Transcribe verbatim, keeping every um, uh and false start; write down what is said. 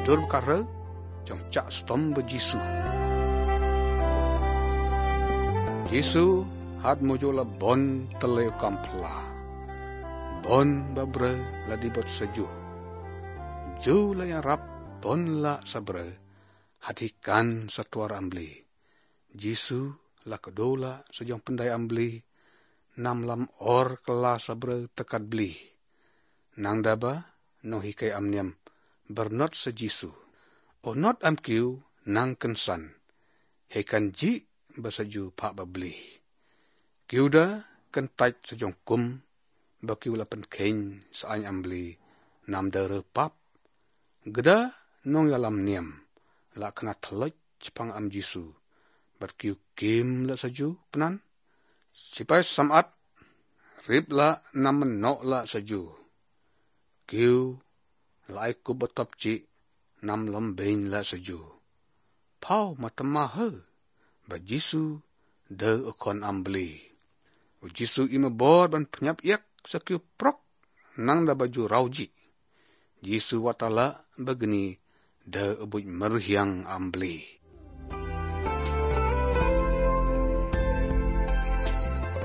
dur kara jong cak stom be Jisu. Jisu hat mojola bon tele kampla. Bon babre la dibot seju. Ju la yang rap bon la sabre. Hatikan satuar ambli. Jisu la kedola sejong pendai ambli. Nam lam or kela sabre tekat beli. Nang daba no hikai amniam. Bernot se Jisu. O not am kiu nang kensan. Hekan ji basaju pak babli. Kiu da kentait sejong kum. Bakiu lapan keng saany ambli. Nam da repap. Geda nong yalam niam. La kena teloj cepang am Jisu. Berkiu kim la saju penan. Sipai samat. Rib la nam menok la saju. Kiu lai ku betop ci. Nam lembain la saju. Pau matamah he. Ba Jisu de ukon ambli. O Jisu ima bor ban penyap yak sakiu prok. Nang da baju rauji. Jisu watala begini de ubuj merhiang ambli.